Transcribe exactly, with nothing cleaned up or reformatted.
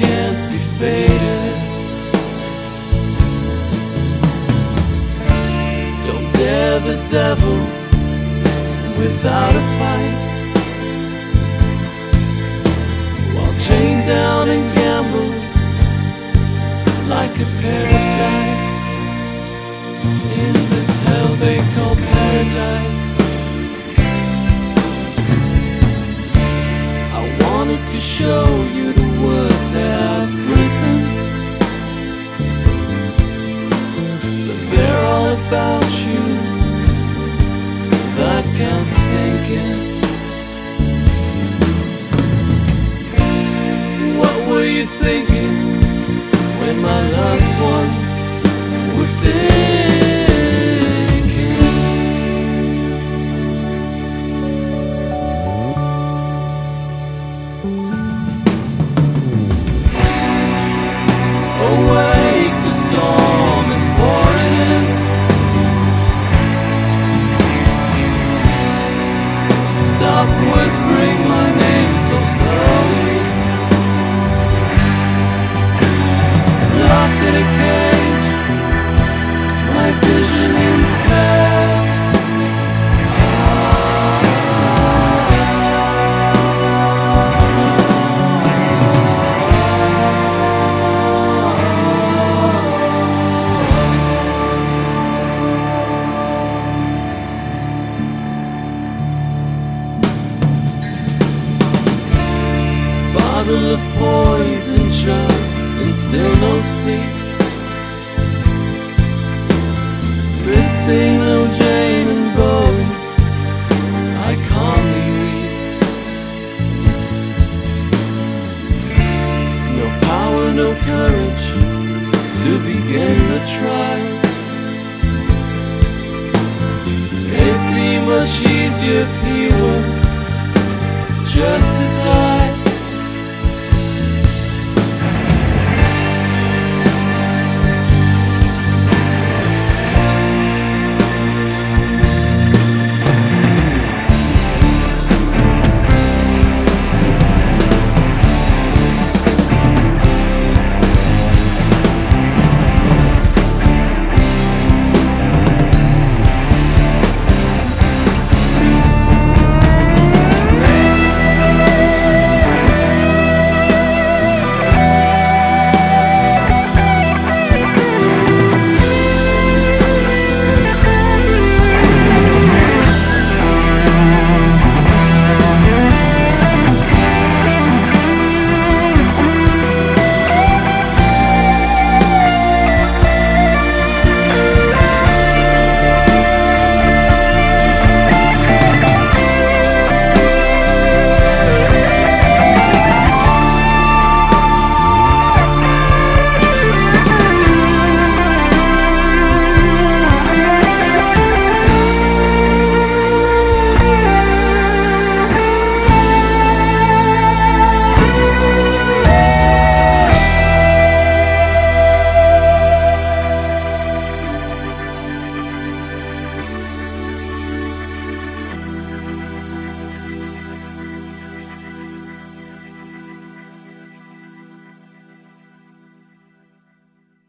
can't be faded. Don't dare the devil without a fight, while chained down and gambled like a pair of dice in this hell they call paradise. I wanted to show you the words that I've written, but they're all about you, that can't sink in. What were you thinking when my loved ones were sinking? Awake, the storm is pouring in. Stop whispering my name so slowly. Locked in a cage, my vision impaired. Bottle of poison chugged and still no sleep. Missing little Jane and Bowie, I calmly weep. No power, no courage to begin the trial. It'd be much easier if he were just